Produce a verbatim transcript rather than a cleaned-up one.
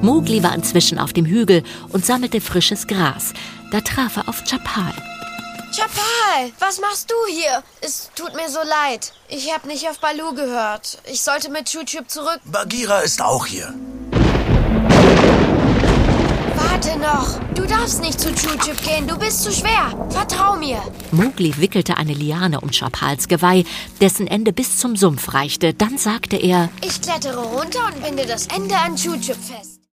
Mowgli war inzwischen auf dem Hügel und sammelte frisches Gras. Da traf er auf Chapal. Chapal, was machst du hier? Es tut mir so leid. Ich habe nicht auf Baloo gehört. Ich sollte mit Chuchub zurück. Bagheera ist auch hier. Warte noch. Du darfst nicht zu Chuchub gehen. Du bist zu schwer. Vertrau mir. Mowgli wickelte eine Liane um Chapals Geweih, dessen Ende bis zum Sumpf reichte. Dann sagte er: Ich klettere runter und binde das Ende an Chuchub fest.